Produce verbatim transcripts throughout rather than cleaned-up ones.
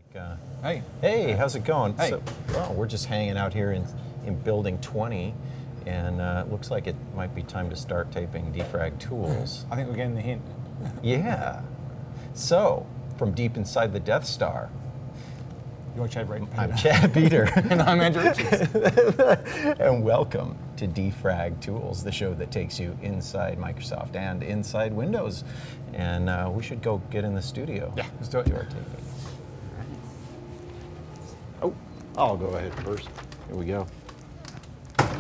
Uh, Hey. hey, how's it going? Hey. So, well, we're just hanging out here in, in Building twenty, and uh, it looks like it might be time to start taping Defrag Tools. I think we're getting the hint. Yeah. So, from deep inside the Death Star, You're Chad Brayton. I'm Chad Beater. And I'm Andrew Richards. And welcome to Defrag Tools, the show that takes you inside Microsoft and inside Windows. And uh, we should go get in the studio. Yeah, let's do it. Do our taping. Oh, I'll go ahead first. Here we go. Grab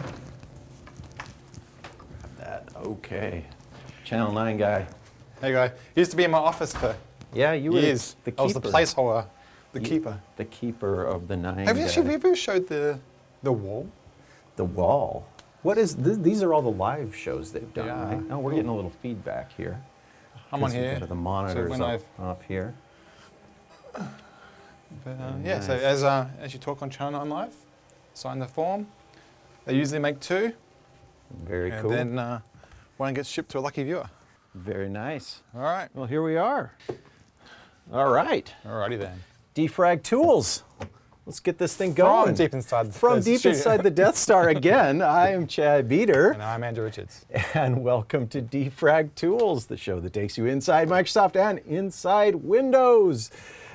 that. Okay. Channel nine guy. There you go. He used to be in my office for Yeah, you were years. the I was the keeper. placeholder, the You- keeper. The keeper of the nine Have you guy. actually ever showed the the wall? The wall. What is this? These are all the live shows they've done, Yeah. right? Oh, we're getting a little feedback here. I'm on 'Cause we've here. got the monitors when up, I've- up here. But, uh, yeah, so Nice. as uh, as you talk on Channel nine Live, sign the form. They usually make two, Very and cool. then uh, one gets shipped to a lucky viewer. Very nice. All right. Well, here we are. All right. Alrighty then. Defrag Tools. Let's get this thing going. From deep inside the From the deep studio. inside the Death Star again. I am Chad Beater. And I'm Andrew Richards. And welcome to Defrag Tools, the show that takes you inside Microsoft and inside Windows.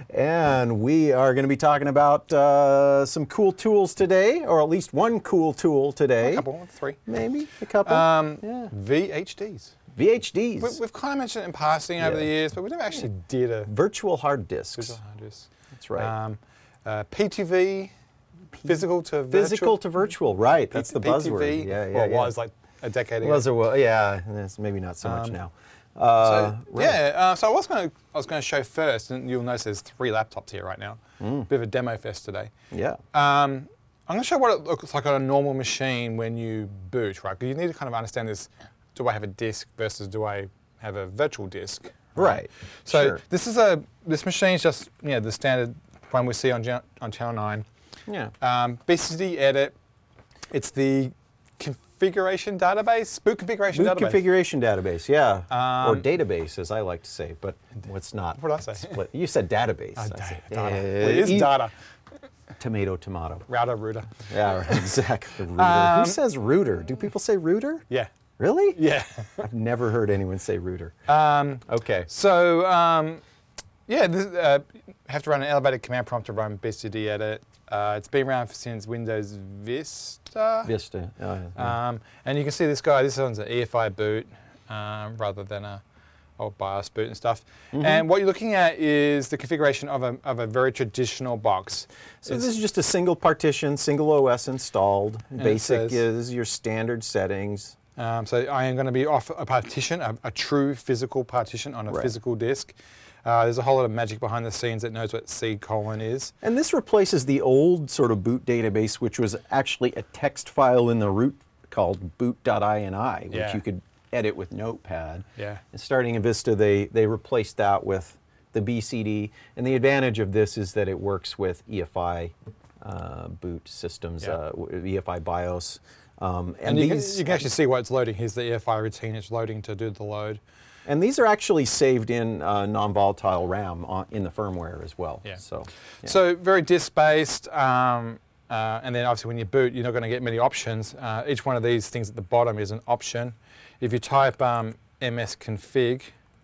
And we are going to be talking about uh, some cool tools today, or at least one cool tool today. A couple, three. Maybe a couple. Um, yeah. V H Ds. V H Ds. We, we've kind of mentioned it in passing over Yeah. the years, but we never actually did a Virtual hard disks. visual hard disk. That's right. Um, uh, P T V, physical to virtual. Physical to virtual, right. That's the P T V, buzzword. Yeah, yeah, well, it yeah. was like a decade ago. Was it? Well, yeah, it's maybe not so much Um, now. Uh, So, right. yeah, uh, so I was going to I was going to show first, and you'll notice there's three laptops here right now. Mm. Bit of a demo fest today. Yeah. Um, I'm going to show what it looks like on a normal machine when you boot, right? Because you need to kind of understand this: do I have a disk versus do I have a virtual disk? Right. So Sure. this is a this machine's just you know the standard one we see on Gen- on Channel nine. Yeah. Um, B C D edit. It's the configuration database, boot configuration Boot database. configuration database, yeah. or Um, database, as I like to say, but what's not. What did I say? Split. You said database. Uh, I da- said, data. uh, Well, it is e- data. Tomato, tomato. Router, router. Yeah, right, exactly. Router. Um, Who says router? Do people say router? Yeah. Really? Yeah. I've never heard anyone say router. Um, Okay. so, um, yeah, this, uh, have to run an elevated command prompt to run B C D edit. Uh, it's been around since Windows Vista. Vista. Oh, yeah. Um, and you can see this guy, this one's an E F I boot um, rather than a old BIOS boot and stuff. Mm-hmm. And what you're looking at is the configuration of a, of a very traditional box. So It's- this is just a single partition, single O S installed. it Basic says- is your standard settings. Um, so I am going to be off a partition, a, a true physical partition on a Right. physical disk. Uh, there's a whole lot of magic behind the scenes that knows what C colon is. And this replaces the old sort of boot database, which was actually a text file in the root called boot.ini, which Yeah. you could edit with Notepad. Yeah. And starting in Vista, they, they replaced that with the B C D. And the advantage of this is that it works with E F I uh, boot systems, Yeah. uh, w- E F I BIOS. Um, And, you, can, these, you can actually see what it's loading. Here's the E F I routine it's loading to do the load. and these are actually saved in uh, non-volatile RAM on, in the firmware as well. Yeah. So, yeah. So very disk-based, um, uh, and then obviously when you boot, you're not going to get many options. Uh, each one of these things at the bottom is an option. If you type um, msconfig,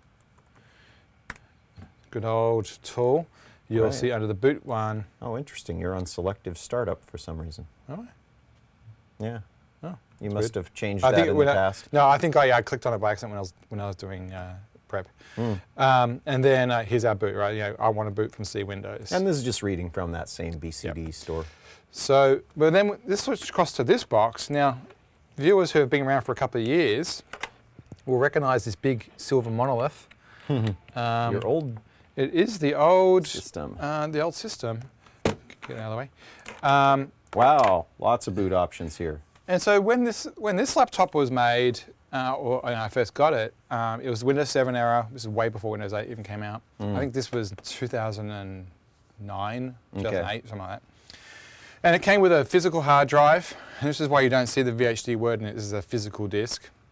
good old tool, you'll Right. see under the boot one. Oh, interesting. You're on selective startup for some reason. Oh, Yeah. oh, You that's must weird. have changed I that think in when the I- past. No, I think I, I clicked on it by accident when I was when I was doing uh, prep. Mm. Um, and then uh, here's our boot, right? You know, I want to boot from C Windows. And this is just reading from that same B C D store. So, but then this switched across to this box. Now, viewers who have been around for a couple of years will recognize this big silver monolith. um, Your old It is the old system. Uh, the old system. Get out of the way. Um, Wow, lots of boot options here. and so when this when this laptop was made, uh, or when I first got it, um, it was Windows seven era. This is way before Windows eight even came out. Mm. I think this was two thousand nine, two thousand eight, Okay. something like that. And it came with a physical hard drive. And this is why you don't see the V H D word in it. This is a physical disk.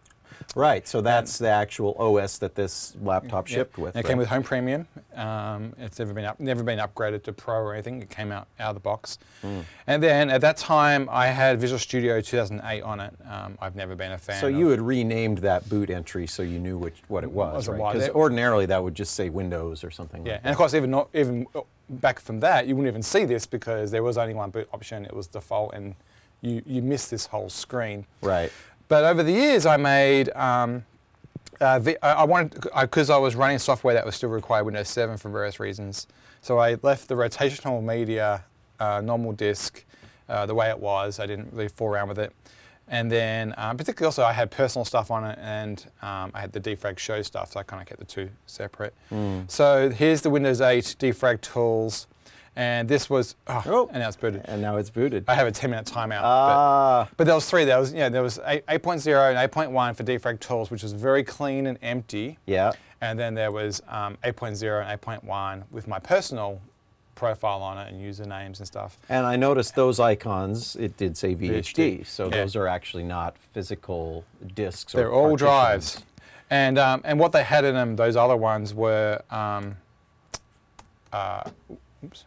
Right, so that's the actual O S that this laptop Yeah. shipped with. And it right? came with Home Premium. Um, it's never been up, never been upgraded to Pro or anything. It came out out of the box. Mm. And then at that time, I had Visual Studio two thousand eight on it. Um, I've never been a fan. So of. you had renamed that boot entry so you knew which, what it was, Was it right? what? Because It- ordinarily that would just say Windows or something Yeah, like and that. of course, even not, even back from that, you wouldn't even see this because there was only one boot option. It was default, and you you missed this whole screen. Right. But over the years, I made. Um, Uh, the, I, I wanted, because I, I was running software that was still required Windows seven for various reasons. So I left the rotational media uh, normal disk uh, the way it was. I didn't really fool around with it. And then, um, particularly also, I had personal stuff on it, and um, I had the defrag show stuff, so I kind of kept the two separate. Mm. So here's the Windows eight defrag tools, and this was, oh, Oh. and now it's booted. And now it's booted. I have a ten minute timeout. but- Ah, but there was three. There was, yeah, there was eight point oh and eight point one for defrag tools, which was very clean and empty. yeah. And then there was um, eight point oh and eight point one with my personal profile on it and usernames and stuff. And I noticed those icons, it did say V H D, V H D, so yeah. those are actually not physical disks. They're or all partitions. drives. And um, and what they had in them, those other ones were, um, uh, oops,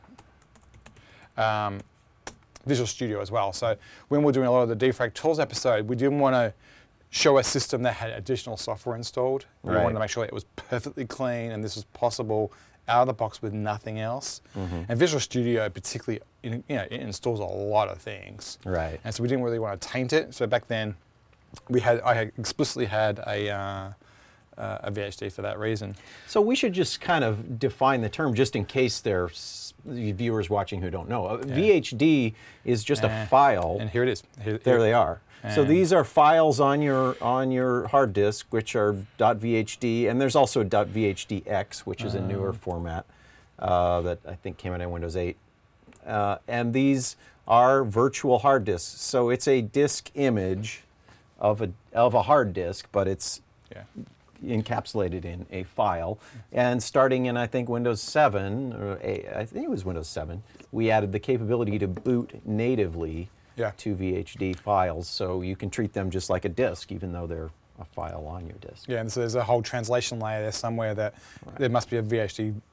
um, Visual Studio as well. So when we're doing a lot of the defrag tools episode, we didn't want to show a system that had additional software installed. We Right. wanted to make sure that it was perfectly clean and this was possible out of the box with nothing else. Mm-hmm. And Visual Studio particularly, you know, it installs a lot of things. Right. And so we didn't really want to taint it. So back then, we had I had explicitly had a uh, uh, a V H D for that reason. So we should just kind of define the term just in case there's viewers watching who don't know. A V H D is just Uh, a file. And here it is. Here, There here- they are. So And- these are files on your on your hard disk, which are .vhd, and there's also .vhdx, which is a newer format uh, that I think came out in Windows eight. Uh, and these are virtual hard disks. So it's a disk image of a of a hard disk, but it's Yeah. encapsulated in a file. And starting in, I think, Windows seven, or eight, I think it was Windows seven, we added the capability to boot natively Yeah. to V H D files, so you can treat them just like a disk, even though they're a file on your disk. Yeah, and so there's a whole translation layer there somewhere that there must be a V H D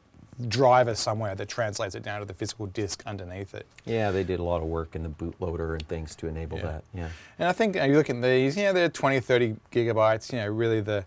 driver somewhere that translates it down to the physical disk underneath it. Yeah, they did a lot of work in the bootloader and things to enable Yeah. that. Yeah. And I think uh, you look at these, you know, they're twenty, thirty gigabytes, you know, really the,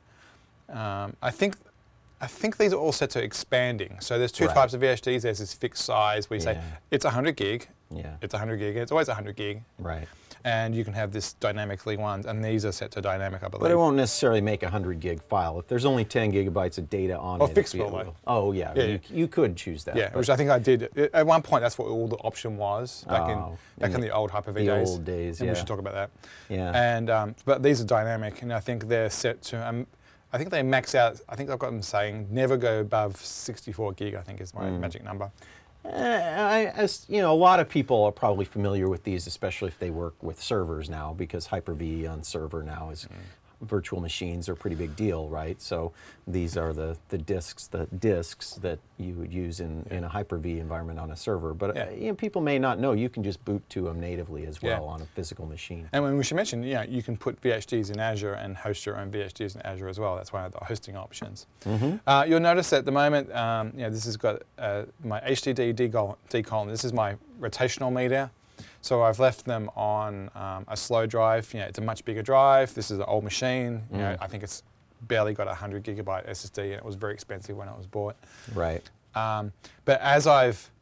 um, I think I think these are all set to expanding. So there's two Right. types of V H Ds. There's this fixed size where you say Yeah. it's one hundred gig, Yeah. it's one hundred gig, it's always one hundred gig, Right. and you can have this dynamically ones, and these are set to dynamic, I believe. But it won't necessarily make a one hundred gig file. If there's only ten gigabytes of data on Or it. fixed it'd be a will, little- Oh, yeah. Yeah, you, yeah. you could choose that. Yeah, but which I think I did. At one point, that's what all the option was back in Oh, back in in the- the old Hyper-V the days. old days, and yeah. we should talk about that. Yeah. And um, but these are dynamic, and I think they're set to. Um, I think they max out. I think I've got them saying never go above sixty-four gig. I think is my Mm. magic number. Uh, I, as you know, a lot of people are probably familiar with these, especially if they work with servers now, because Hyper-V on server now is virtual machines are a pretty big deal, right? So these are the the disks, the disks that you would use in, in a Hyper-V environment on a server. But uh, Yeah. you know, people may not know you can just boot to them natively as well Yeah. on a physical machine. And when we should mention, yeah, you can put V H Ds in Azure and host your own V H Ds in Azure as well. That's one of the hosting options. Mm-hmm. Uh, you'll notice at the moment, um, you know, this has got uh, my H D D decol- decolumn. This is my rotational meter. So I've left them on um, a slow drive. You know, it's a much bigger drive. This is an old machine. You know, Mm. I think it's barely got a one hundred gigabyte S S D, and it was very expensive when it was bought. Right. Um, but as I've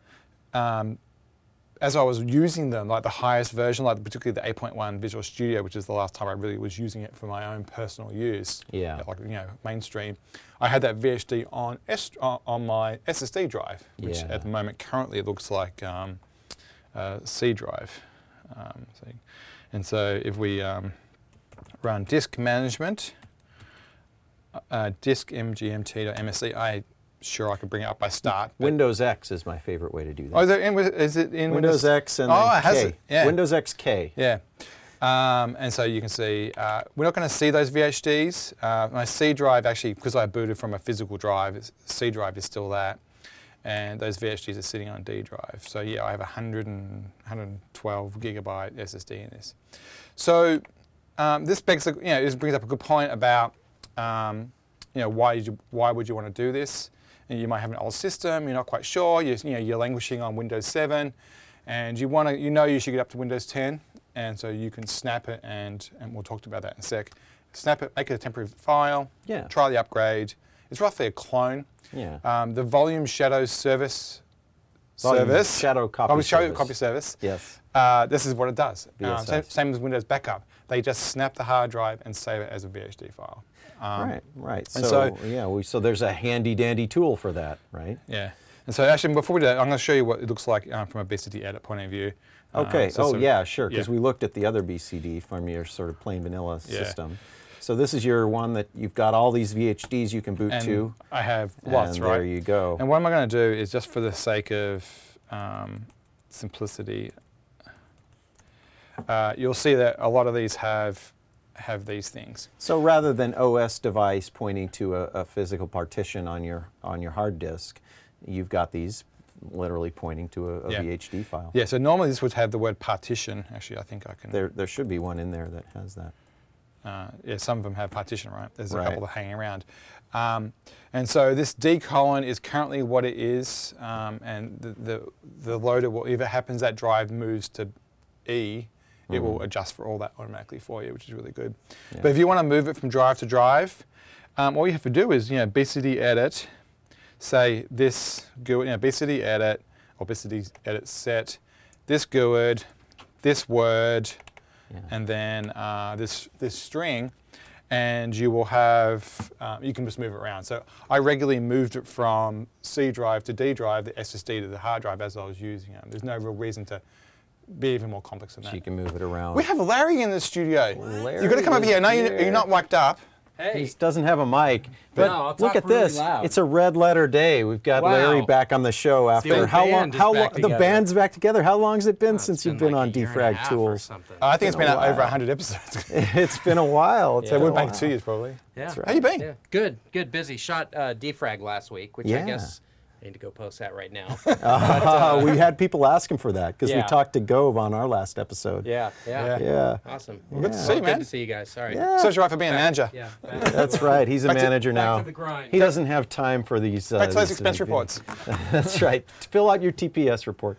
um, as I was using them, like the highest version, like particularly the eight point one Visual Studio, which is the last time I really was using it for my own personal use, Yeah. like you know mainstream, I had that V H D on S on on my S S D drive, which Yeah. at the moment currently it looks like um, uh, C drive. Um, so, and so if we um, run disk management, uh, disk mgmt.msc, I sure I could bring it up by start. but- Windows X is my favorite way to do that. Oh, is it in, is it in Windows X and Oh, then it has K. it, yeah. Windows X K. Yeah. Um, and so you can see, uh, we're not going to see those V H Ds. Uh, my C drive, actually, because I booted from a physical drive, it's, C drive is still that. And those V H Ds are sitting on D drive. So yeah, I have a one hundred and one hundred twelve gigabyte S S D in this. So um, this begs, a- you know, this brings up a good point about, um, you know, why you, why would you want to do this? And you might have an old system, you're not quite sure, you're, you know, you're languishing on Windows seven, and you want to, you know, you should get up to Windows ten, and so you can snap it, and and we'll talk about that in a sec. Snap it, make it a temporary file. Yeah. Try the upgrade. It's roughly a clone. Yeah. Um, the Volume Shadows service. Volume service. Shadow Copy Volume Shadow Service. Copy service. Yes. Uh, this is what it does. V S Um, same, S. same as Windows Backup. They just snap the hard drive and save it as a V H D file. Um, Right, right. and So, so- yeah, we, so there's a handy dandy tool for that, right? Yeah. And so actually, before we do that, I'm going to show you what it looks like um, from a B C D edit point of view. Uh, Okay. so oh, sort of- yeah, sure. Because yeah. we looked at the other B C D from your sort of plain vanilla Yeah. system. So this is your one that you've got all these V H Ds you can boot And to. I have lots, and right? there you go. And what am I going to do is just for the sake of um, simplicity, uh, you'll see that a lot of these have have these things. So rather than O S device pointing to a, a physical partition on your on your hard disk, you've got these literally pointing to a, a Yeah. V H D file. Yeah, so normally this would have the word partition. Actually, I think I can. There there should be one in there that has that. Uh, yeah, some of them have partition, right? There's a Right. couple that hanging around. Um, and so this D colon is currently what it is, um, and the, the, the loader will, if it happens that drive moves to E, it will adjust for all that automatically for you, which is really good. Yeah. But if you want to move it from drive to drive, um, all you have to do is, you know, B C D edit, say this G U I D, you know, B C D edit, or B C D edit set, this G U I D, this word, Yeah. and then uh, this this string, and you will have, um, you can just move it around. So I regularly moved it from C drive to D drive, the S S D to the hard drive as I was using it. There's no real reason to be even more complex than So that. you can move it around. We have Larry in the studio. Larry You've got to come over is here. No, you're, here. you're not mic'd up. Hey, He doesn't have a mic, but No, I'll look talk at really this. loud. It's a red letter day. We've got Wow. Larry back on the show after whole how long? band is How back long? The together. band's back together. How long has it been Oh, since it's you've been like on a year and a Defrag half or Tools? something. Uh, I think it's been been a out over while. one hundred episodes. It's been a while. It's Yeah. So been we're a back while. two years probably. Yeah. That's right. How you been? Yeah, good, good, busy. Shot uh, Defrag last week, which Yeah. I guess I need to go post that right now. Uh, we had people asking for that because we Yeah. talked to Gove on our last episode. yeah, yeah, Yeah. Yeah. awesome. Well, good to Yeah. see you, Good man. to see you guys. Sorry. Yeah. So right for being a manager. Yeah. That's right. He's a Back to- manager back now. to the grind. He doesn't have time for these. Uh, Back to those these, uh, expense vid- reports. That's right. Fill out your T P S report.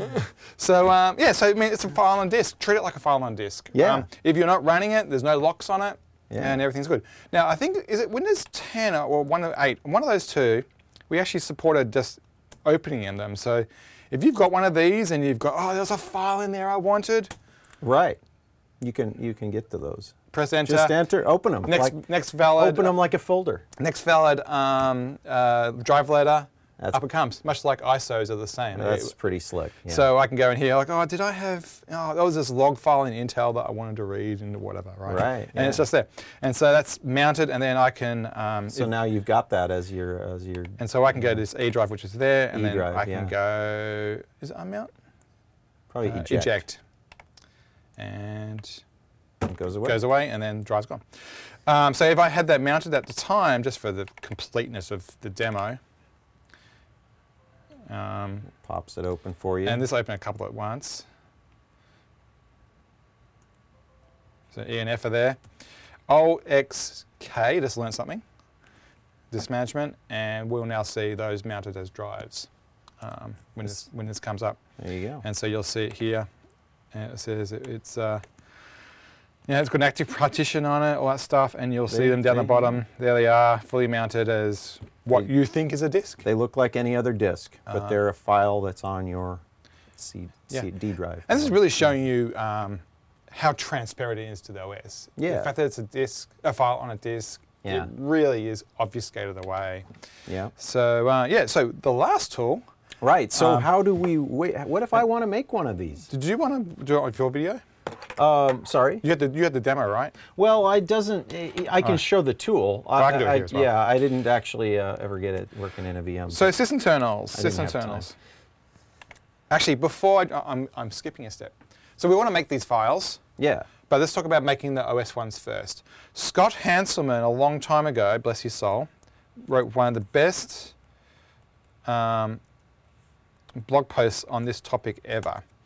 So um, yeah, so I mean, it's a file on disk. Treat it like a file on disk. Yeah. Um, if you're not running it, there's no locks on it, Yeah. and everything's good. Now I think is it Windows ten or one of eight? One of those two, we actually supported just opening in them. So if you've got one of these and you've got oh, there's a file in there I wanted, Right. You can you can get to those. press enter. Just enter. Open them. Next like, next valid. open them like a folder. Next valid um, uh, drive letter. That's- up it comes. Much like I S Os are the same. That's pretty slick. Yeah. So I can go in here like, oh, did I have, oh, there was this log file in Intel that I wanted to read and whatever, right? Right, And it's yeah. just there. And so that's mounted, and then I can, um, So if- now you've got that as your as your. and so I can go to this E drive, which is there, and E then drive, I can yeah. go, is it unmount? Probably Uh, eject. And It goes away. goes away, and then drive's gone. Um, so if I had that mounted at the time, just for the completeness of the demo, um, Pops it open for you. and this opened a couple at once. So E and F are there. O X K, just learned something. Disk management, and we'll now see those mounted as drives um, when, this, when this comes up. there you go. And so you'll see it here, and it says it- it's, uh, you know, it's got an active partition on it, all that stuff, and you'll see They- them down the they- bottom. There they are, fully mounted as what They- you think is a disk. They look like any other disk, but Uh, they're a file that's on your C, Yeah. C D drive. And this is really showing you um, how transparent it is to the O S. Yeah. The fact that it's a disk, a file on a disk, Yeah. it really is obfuscated away. Yeah. So uh, yeah, so the last tool, Right. So Um, how do we wait? What if I want to make one of these? did you want to do it on your video? Um, sorry. You had the, you had the demo, right? Well, I doesn't. I I can Oh. show the tool. I can do it here as well. Yeah, I didn't actually uh, ever get it working in a V M. So sysinternals, I didn't have sysinternals. Actually, before I, I'm, I'm skipping a step. So we want to make these files, yeah. but let's talk about making the O S ones first. Scott Hanselman, a long time ago, bless his soul, wrote one of the best um, blog posts on this topic ever,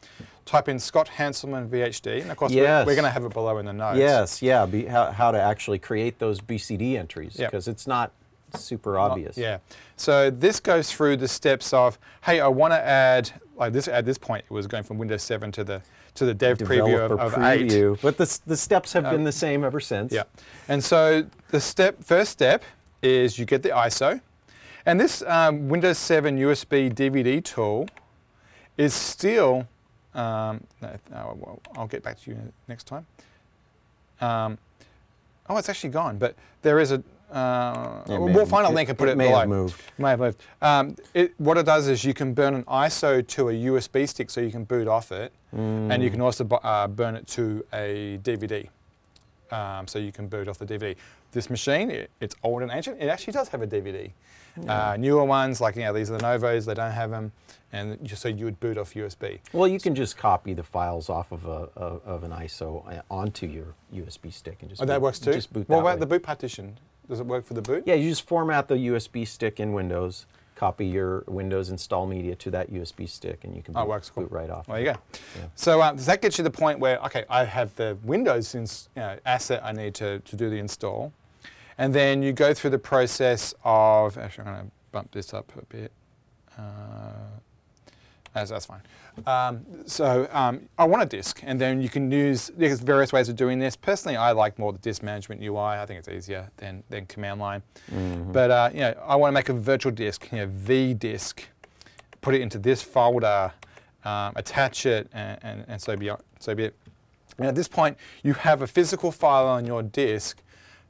type in Scott Hanselman V H D, and of course Yes. we're, we're going to have it below in the notes. Yes, yeah, be, how, how to actually create those B C D entries, Yep. because it's not super obvious. Yeah. So this goes through the steps of, hey, I want to add, like this at this point, it was going from Windows seven to the to the dev preview of, Developer of eight. preview, but the, s- the steps have been the same ever since. Yeah. And so the step, first step is you get the I S O. And this um, Windows seven U S B D V D tool is still, um, no, no, well, I'll get back to you next time. Um, oh, it's actually gone, but there is a, uh, It may we'll have- find a it- link and put it it, may below. have moved. May have moved. Um, it, what it does is you can burn an I S O to a U S B stick so you can boot off it, and you can also bu- uh, burn it to a D V D. Um, so you can boot off the D V D. This machine, it, it's old and ancient. It actually does have a D V D. Uh, newer ones, like you know, these are the Novos, they don't have them, and you, so you would boot off U S B. Well, you can just copy the files off of a of, of an I S O onto your U S B stick and just Oh, that boot, works too. Just boot what that about way. the boot partition? Does it work for the boot? Yeah, you just format the U S B stick in Windows, copy your Windows install media to that U S B stick, and you can boot, Oh, it works cool. boot right off. There you go. Yeah. So uh, does that get you to the point where, okay, I have the Windows ins, you know, asset I need to, to do the install. And then you go through the process of, actually I'm going to bump this up a bit. Uh, that's, that's fine. Um, so um, I want a disk, and then you can use, there's various ways of doing this. Personally, I like more the disk management U I. I think it's easier than, than command line. Mm-hmm. But uh, you know, I want to make a virtual disk, you know, vdisk, put it into this folder, um, attach it, and, and, and so be so be it. And at this point, you have a physical file on your disk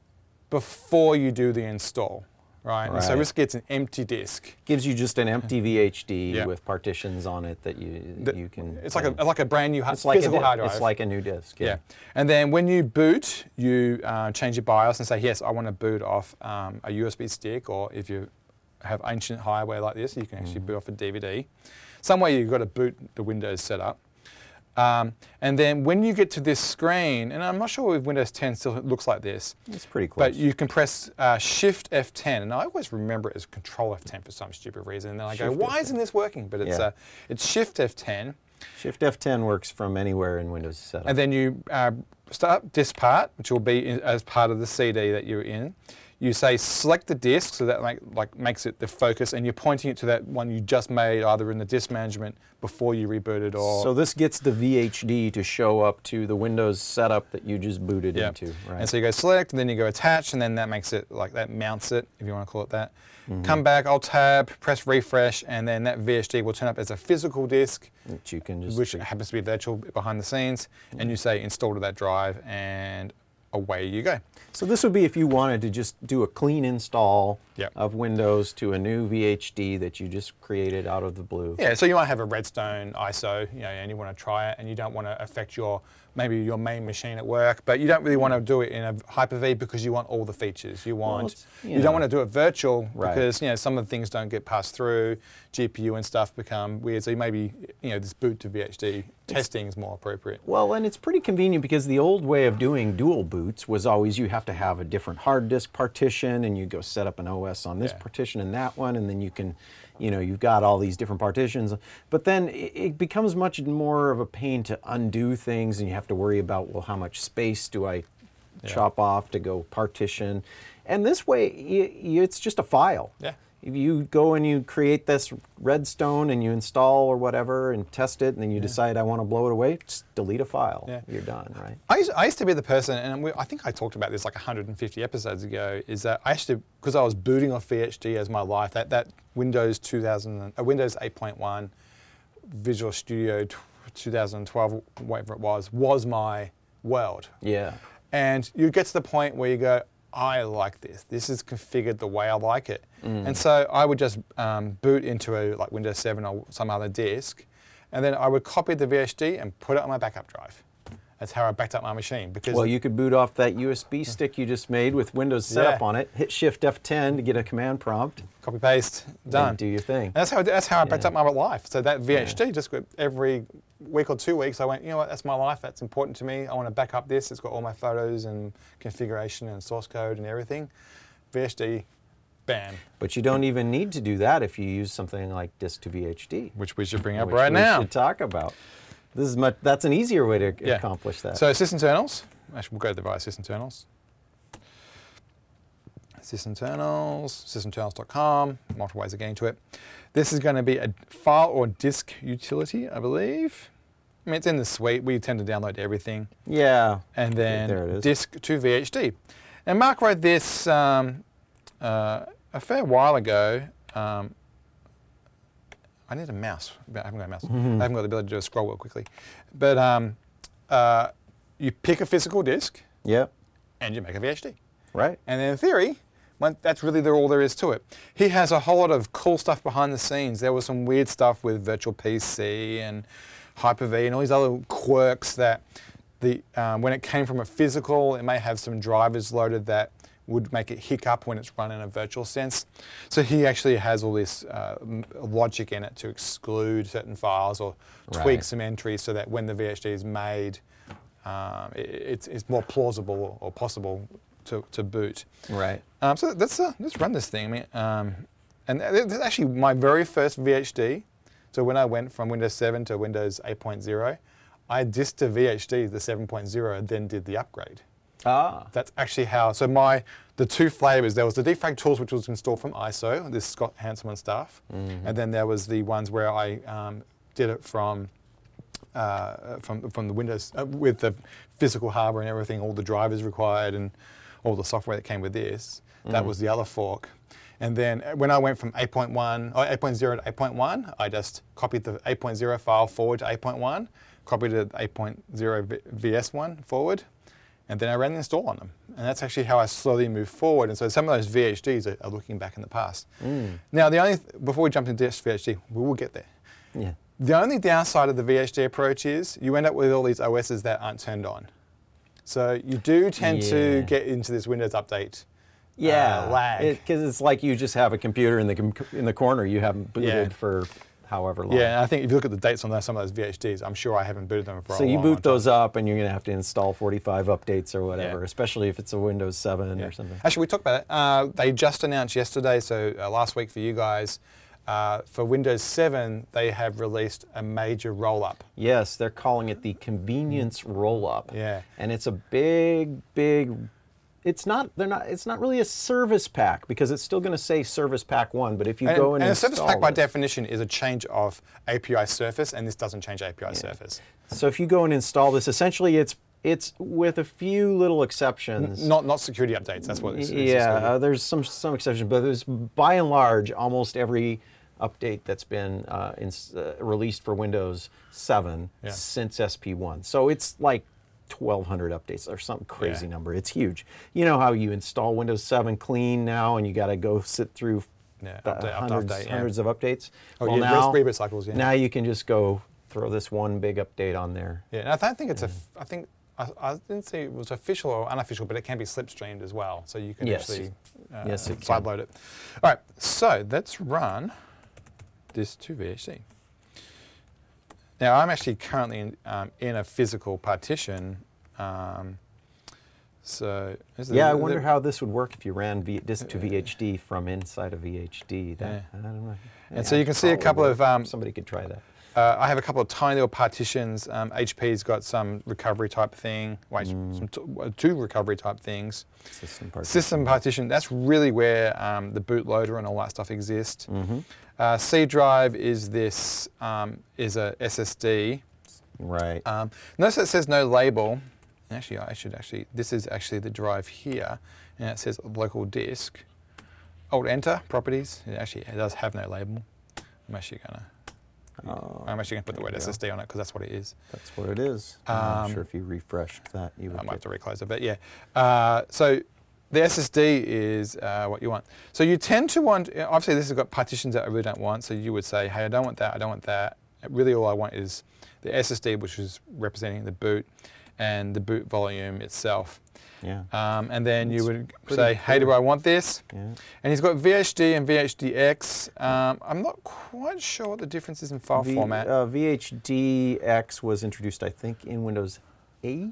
before you do the install, right? And so Right. this gets an empty disk. Gives you just an empty V H D Yeah. with partitions on it that you that- you can. It's like uh, a like a brand new hu- it's like a physical di- hard drive. It's like a new disk. Yeah. Yeah. And then when you boot, you uh, change your BIOS and say, yes, I want to boot off um, a U S B stick, or if you have ancient hardware like this, you can actually boot off a D V D. Some way you've got to boot the Windows setup. Um, and then when you get to this screen, and I'm not sure if Windows ten still looks like this, It's pretty close. but you can press uh, Shift F ten, and I always remember it as Control F ten for some stupid reason. And then I go, Shift why F ten. isn't this working? But it's Yeah. uh, it's Shift F ten. Shift F ten works from anywhere in Windows setup. And then you uh, start disk part, which will be in, as part of the C D that you're in. You say select the disk, so that like, like makes it the focus, and you're pointing it to that one you just made, either in the disk management before you rebooted, or So this gets the V H D to show up to the Windows setup that you just booted yeah. into, right? And so you go select, and then you go attach, and then that makes it like that mounts it, if you want to call it that. Mm-hmm. Come back, I'll tab, press refresh, and then that V H D will turn up as a physical disk, Which you can just which happens to be virtual behind the scenes, and you say install to that drive, and away you go. So this would be if you wanted to just do a clean install Yep. of Windows to a new V H D that you just created out of the blue. Yeah, so you might have a Redstone I S O, you know, and you want to try it, and you don't want to affect your maybe your main machine at work, but you don't really want to do it in a Hyper-V because you want all the features. You want it's, you you, know. don't want to do it virtual Right. because you know some of the things don't get passed through, G P U and stuff become weird. So maybe you know this boot to V H D testing is more appropriate. Well, and it's pretty convenient because the old way of doing dual boots was always you have to have a different hard disk partition, and you go set up an O S on this Yeah. partition and that one, and then you can, you know, you've got all these different partitions. But then it, it becomes much more of a pain to undo things, and you have to worry about, well, how much space do I Yeah. chop off to go partition? And this way, y y it's just a file. Yeah. If you go and you create this Redstone and you install or whatever and test it, and then you decide I want to blow it away, just delete a file. Yeah. You're done, right? I used, I used to be the person, and we, I think I talked about this like one hundred fifty episodes ago, is that I used to, because I was booting off V H D as my life, that, that Windows two thousand, uh, Windows eight point one, Visual Studio two thousand twelve, whatever it was, was my world. Yeah. And you get to the point where you go, I like this. This is configured the way I like it. And so I would just um, boot into a like Windows seven or some other disk, and then I would copy the V H D and put it on my backup drive. That's how I backed up my machine. Because Well, you could boot off that U S B stick you just made with Windows set up Yeah. on it, hit Shift F ten to get a command prompt, copy paste, done. and do your thing. And that's how that's how I backed Yeah. up my life. So that V H D just every week or two weeks, I went, you know what, that's my life. That's important to me. I want to back up this. It's got all my photos and configuration and source code and everything. V H D, bam. But you don't even need to do that if you use something like disk to V H D, Which we should bring up which right we now. should talk about. This is much. That's an easier way to Yeah. accomplish that. So sysinternals. Actually, we'll go to the device sysinternals. Sysinternals, sysinternals dot com, multiple ways of getting to it. This is going to be a file or disk utility, I believe. I mean, it's in the suite. We tend to download everything. yeah. And then There it is. disk to V H D. And Mark wrote this um, uh, a fair while ago. Um, I need a mouse. I haven't got a mouse. I haven't got the ability to do a scroll wheel quickly. But um, uh, you pick a physical disk Yep. and you make a V H D. Right. And in theory, well, that's really the, all there is to it. He has a whole lot of cool stuff behind the scenes. There was some weird stuff with Virtual P C and Hyper-V and all these other quirks that the um, when it came from a physical, it may have some drivers loaded that would make it hiccup when it's run in a virtual sense. So he actually has all this uh, m- logic in it to exclude certain files or tweak Right. some entries so that when the V H D is made, um, it, it's, it's more plausible or possible to, to boot. Right. Um, so let's uh, let's run this thing. I mean, um, and th- this is actually my very first V H D. So when I went from Windows seven to Windows eight point oh, I disked to V H D the seven point oh and then did the upgrade. Ah. That's actually how. So my the two flavors, there was the defrag tools, which was installed from I S O, this Scott Hanselman stuff, Mm-hmm. and then there was the ones where I um, did it from uh, from from the Windows uh, with the physical hardware and everything, all the drivers required and all the software that came with this. That was the other fork. And then when I went from eight point one, or eight point oh to eight point one, I just copied the eight point oh file forward to eight point one, copied the eight point oh V S one forward, and then I ran the install on them. And that's actually how I slowly moved forward. And so some of those V H Ds are, are looking back in the past. Now, the only th- before we jump into this V H D, we will get there. Yeah. The only downside of the V H D approach is you end up with all these O Ss that aren't turned on. So you do tend Yeah. to get into this Windows update Yeah. uh, lag. Because it's like you just have a computer in the com- in the corner you haven't booted Yeah. for however long. Yeah, and I think if you look at the dates on those, some of those V H Ds, I'm sure I haven't booted them for So a you long, boot long time. those up, and you're going to have to install forty-five updates or whatever, Yeah. especially if it's a Windows seven Yeah. or something. Actually, we talked about it. Uh, they just announced yesterday, so uh, last week for you guys, uh, for Windows seven, they have released a major roll-up. Yes, they're calling it the convenience roll-up. Yeah. And it's a big, big. It's not. They're not. It's not really a service pack because it's still going to say Service Pack One. But if you And, go and, and a install service pack by it- definition is a change of A P I surface, and this doesn't change A P I surface. so if you go and install this, essentially it's it's with a few little exceptions. Not not security updates. That's what it's. it's Yeah, just- uh, there's some some exceptions, but there's by and large almost every update that's been uh, ins- uh, released for Windows seven Yeah. since S P one. So it's like twelve hundred updates or some crazy Yeah. number. It's huge. You know how you install Windows seven clean now, and you got to go sit through Yeah, the update after hundreds, update, yeah. hundreds of updates. Oh, well, yeah, now, reboot cycles, yeah. now you can just go throw this one big update on there. Yeah, and I don't think it's a. I think I, I didn't say it was official or unofficial, but it can be slipstreamed as well, so you can Yes. actually uh, Yes, it can. sideload it. All right, so let's run this to V H D. Now I'm actually currently in, um, in a physical partition. Um, so this is Yeah, the- I wonder the- how this would work if you ran v- disk to V H D from inside of V H D. That, Yeah. I don't know. And so you can see a probably couple would. of, um, Somebody could try that. Uh, I have a couple of tiny little partitions. Um, H P's got some recovery type thing, wait, Mm. some t- uh, two recovery type things. System partition. System partition, that's really where um, the bootloader and all that stuff exists. Mm-hmm. Uh, C drive is this, um, is a S S D. Right. Um, notice it says no label. Actually, I should actually, this is actually the drive here, and it says local disk. Alt enter, properties. It actually it does have no label. I'm actually gonna, Oh, I'm actually gonna put the there word you go. S S D on it because that's what it is. That's what it is. I'm Um, sure if you refreshed that, you would I might have get- to reclose it, but yeah. Uh, so the S S D is uh, what you want. So you tend to want, obviously this has got partitions that I really don't want, so you would say, hey, I don't want that, I don't want that. Really all I want is the S S D, which is representing the boot, and the boot volume itself. Yeah. Um, and then you It's would pretty say, hey, do clear. I want this? Yeah. And he's got V H D and V H D X. Um, I'm not quite sure what the difference is in file V, format. Uh, V H D X was introduced, I think, in Windows eight.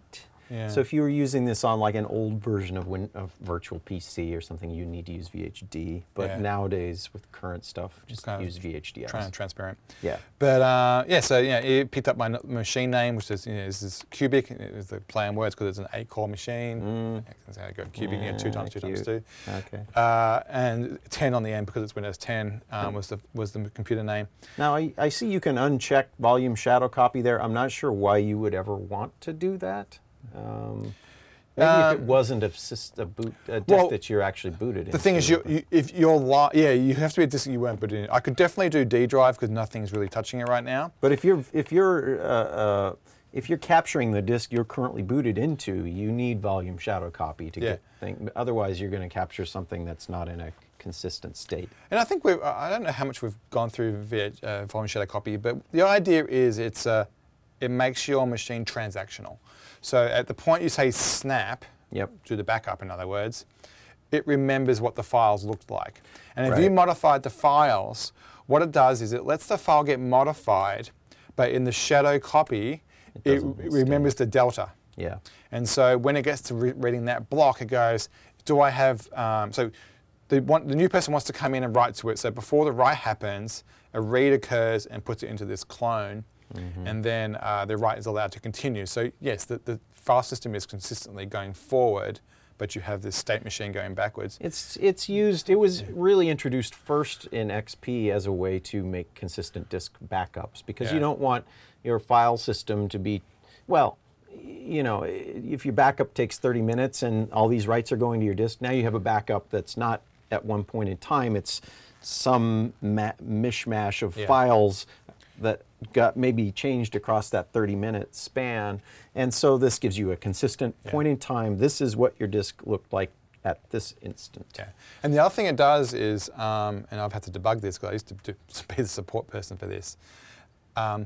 Yeah. So if you were using this on like an old version of Win of Virtual P C or something, you need to use V H D. But Yeah. nowadays with current stuff, just kind of use V H D S. Tran- transparent. Yeah. But uh, yeah, so yeah, it picked up my n- machine name, which is, you know, is this cubic. It was the play on words because it's an eight-core machine. Mm. That's how I got cubic, you know, two Yeah, times two times cute. two. Okay. Uh, and ten on the end because it's Windows ten um, was the was the computer name. Now I, I see you can uncheck volume shadow copy there. I'm not sure why you would ever want to do that. Um, maybe if it Um, wasn't a, sys- a boot a disk well, that you're actually booted in. The thing is, you, you, if you're li- yeah, you have to be a disk you weren't booted in. I could definitely do D drive because nothing's really touching it right now. But if you're if you're uh, uh, if you're capturing the disk you're currently booted into, you need volume shadow copy to Yeah. get thing. Otherwise, you're going to capture something that's not in a consistent state. And I think we I don't know how much we've gone through via uh, volume shadow copy, but the idea is it's uh, it makes your machine transactional. So at the point you say snap, Yep. do the backup in other words, it remembers what the files looked like. And if you Right. modified the files, what it does is it lets the file get modified, but in the shadow copy, It it, doesn't it remembers the delta. Yeah. And so when it gets to re- reading that block, it goes, do I have, um, so the, one, the new person wants to come in and write to it. So before the write happens, a read occurs and puts it into this clone, Mm-hmm. and then uh, the write is allowed to continue. So yes, the, the file system is consistently going forward, but you have this state machine going backwards. It's it's used. It was really introduced first in X P as a way to make consistent disk backups because you Yeah. don't want your file system to be, well, you know, if your backup takes thirty minutes and all these writes are going to your disk, now you have a backup that's not at one point in time. It's some ma- mishmash of Yeah. files that got maybe changed across that thirty minute span. And so this gives you a consistent Yeah. point in time. This is what your disk looked like at this instant. Yeah. And the other thing it does is, um, and I've had to debug this because I used to do, be the support person for this, um,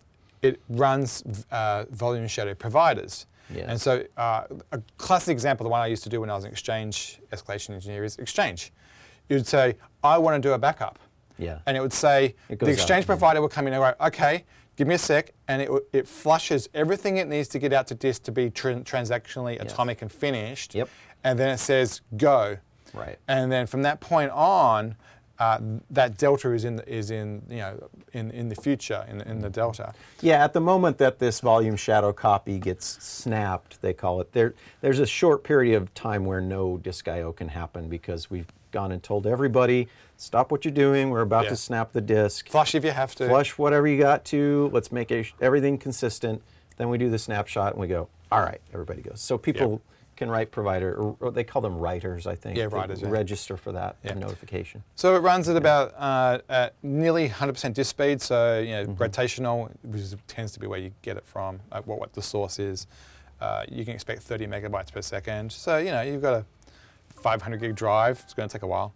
it runs uh, volume shadow providers. Yes. And so uh, a classic example, the one I used to do when I was an Exchange escalation engineer is Exchange. You'd say, I want to do a backup. Yeah. And it would say, It the goes Exchange out. provider will come in and go, okay, give me a sec, and it, w- it flushes everything it needs to get out to disk to be tran- transactionally Yes. atomic and finished. Yep. And then it says, go. Right. And then from that point on, uh, that delta is in the, is in you know in, in the future in, in the delta. Yeah, at the moment that this volume shadow copy gets snapped, they call it, there. there's a short period of time where no disk I O can happen because we've gone and told everybody, stop what you're doing, we're about Yeah. to snap the disk. Flush if you have to. Flush whatever you got to, let's make it, everything consistent. Then we do the snapshot and we go, all right, everybody goes. So people Yep. can write provider, or, or they call them writers, I think. Yeah, They writers, yeah. Register for that Yeah. notification. So it runs at about uh, at nearly one hundred percent disk speed. So you know, Mm-hmm. rotational, which is, tends to be where you get it from, uh, what what the source is. Uh, you can expect thirty megabytes per second. So you know you've got a five hundred gig drive. It's going to take a while,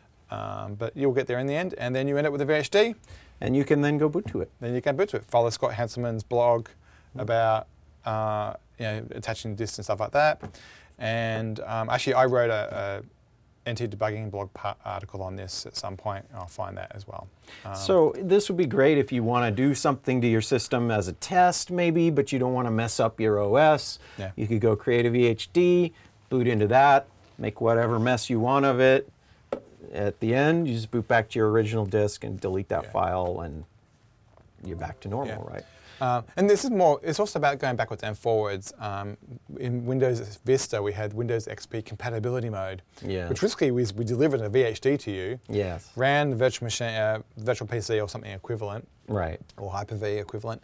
um, but you'll get there in the end. And then you end up with a V H D. And you can then go boot to it. Then you can boot to it. Follow Scott Hanselman's blog about uh, you know attaching disks and stuff like that. And um, actually, I wrote a, a N T debugging blog pa- article on this at some point, and I'll find that as well. Um, So this would be great if you want to do something to your system as a test maybe, but you don't want to mess up your O S. Yeah. You could go create a V H D, boot into that, make whatever mess you want of it. At the end, you just boot back to your original disk and delete that Yeah. file and you're back to normal, Yeah. right? Um, and this is more, it's also about going backwards and forwards. Um, in Windows Vista, we had Windows X P compatibility mode, Yeah. which basically was we delivered a V H D to you, Yes. ran the virtual machine, uh, virtual P C or something equivalent, Right. or Hyper-V equivalent,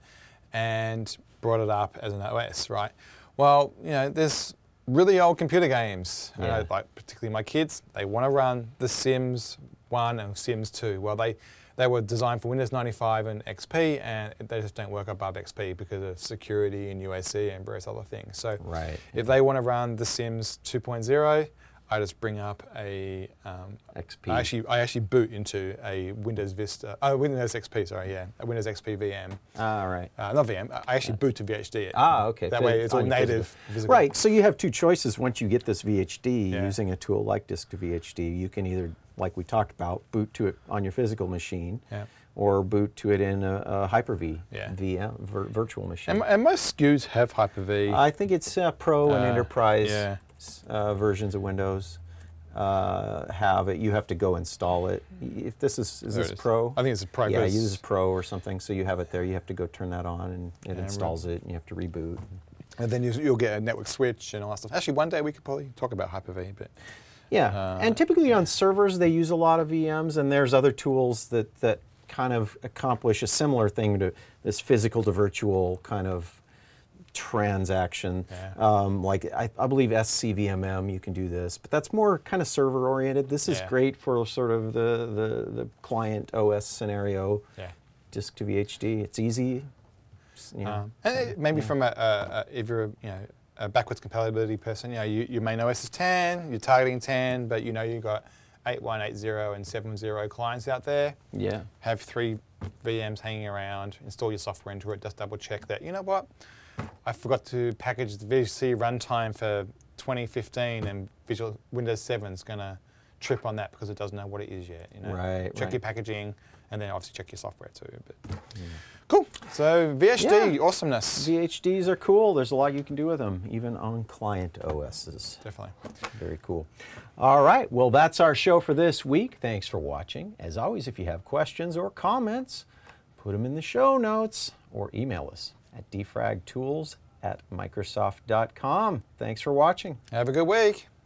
and brought it up as an O S, right? Well, you know, there's really old computer games, you know, Yeah. like particularly my kids, they want to run The Sims one and Sims two. Well, they, they were designed for Windows ninety-five and X P, and they just don't work above X P because of security and U A C and various other things. So Right. if they want to run The Sims two point oh, I just bring up a um, X P. I actually I actually boot into a Windows Vista, oh Windows X P, sorry, yeah, a Windows X P V M. Ah, right. Uh, not V M. I actually boot to V H D it. Ah, okay. That Fit way it's all on your native. physical. Physical. Right. So you have two choices once you get this V H D Yeah. using a tool like Disk to V H D. You can either, like we talked about, boot to it on your physical machine, Yeah. or boot to it in a, a Hyper-V Yeah. V M, vir- virtual machine. And, and most S K Us have Hyper-V. I think it's uh, Pro and Uh, Enterprise yeah. uh, versions of Windows uh, have it. You have to go install it. If this is is There this it is. Pro? I think it's a Pro. Yeah, but it it's- uses Pro or something. So you have it there. You have to go turn that on, and it Yeah, installs it, and you have to reboot. And then you, you'll get a network switch and all that stuff. Actually, one day we could probably talk about Hyper-V, but Yeah, Uh, and typically on servers they use a lot of V Ms, and there's other tools that that kind of accomplish a similar thing to this physical to virtual kind of transaction. Yeah. Um, like I, I believe S C V M M you can do this, but that's more kind of server oriented. This is Yeah. great for sort of the, the the client O S scenario. yeah. Disk to V H D, it's easy. It's, you know, Um, and it- maybe from a, a, a if you're a, you know a backwards compatibility person, you know you, your main O S is ten, you're targeting ten, but you know you got eight one eight zero and seven zero clients out there. yeah. Have three V Ms hanging around. Install your software into it. Just double check that. You know what? I forgot to package the V H C runtime for twenty fifteen, and Visual Windows seven is going to trip on that because it doesn't know what it is yet. You know? Right, Check right. your packaging, and then obviously check your software too. But cool. So V H D Yeah. awesomeness. V H Ds are cool. There's a lot you can do with them, even on client O Ss. Definitely. Very cool. All right, well, that's our show for this week. Thanks for watching. As always, if you have questions or comments, put them in the show notes or email us at defragtools at microsoft dot com. Thanks for watching. Have a good week.